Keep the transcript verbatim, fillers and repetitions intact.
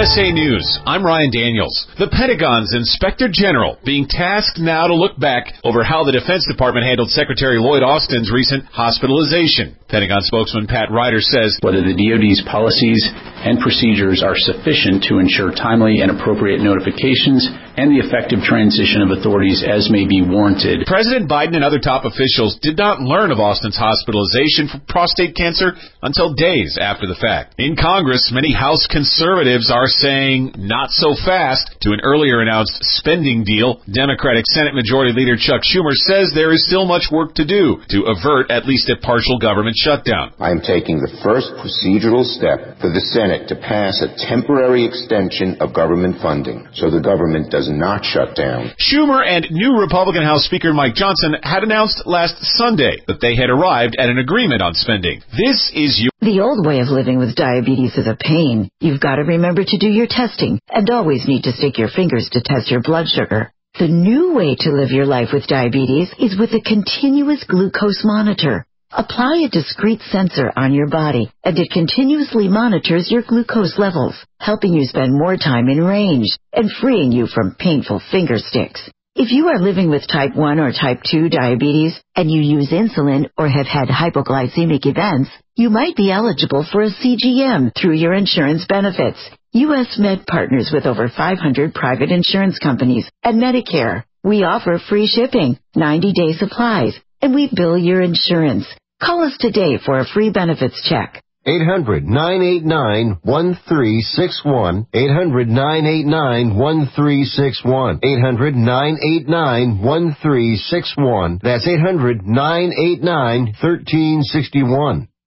S A News, I'm Ryan Daniels. The Pentagon's Inspector General being tasked now to look back over how the Defense Department handled Secretary Lloyd Austin's recent hospitalization. Pentagon spokesman Pat Ryder says whether the D O D's policies and procedures are sufficient to ensure timely and appropriate notifications and the effective transition of authorities as may be warranted. President Biden and other top officials did not learn of Austin's hospitalization for prostate cancer until days after the fact. In Congress, many House conservatives are saying not so fast to an earlier announced spending deal. Democratic Senate Majority Leader Chuck Schumer says there is still much work to do to avert at least a partial government shutdown. I am taking the first procedural step for the Senate to pass a temporary extension of government funding so the government does not shut down. Schumer and new Republican House Speaker Mike Johnson had announced last Sunday that they had arrived at an agreement on spending. This is your The old way of living with diabetes is a pain. You've got to remember to do your testing and always need to stick your fingers to test your blood sugar. The new way to live your life with diabetes is with a continuous glucose monitor. Apply a discrete sensor on your body, and it continuously monitors your glucose levels, helping you spend more time in range and freeing you from painful finger sticks. If you are living with type one or type two diabetes and you use insulin or have had hypoglycemic events, you might be eligible for a C G M through your insurance benefits. U S Med partners with over five hundred private insurance companies and Medicare. We offer free shipping, ninety-day supplies, and we bill your insurance. Call us today for a free benefits check. eight hundred, nine eight nine, one three six one. eight hundred, nine eight nine, one three six one. eight hundred, nine eight nine, one three six one. That's eight hundred, nine eight nine, one three six one.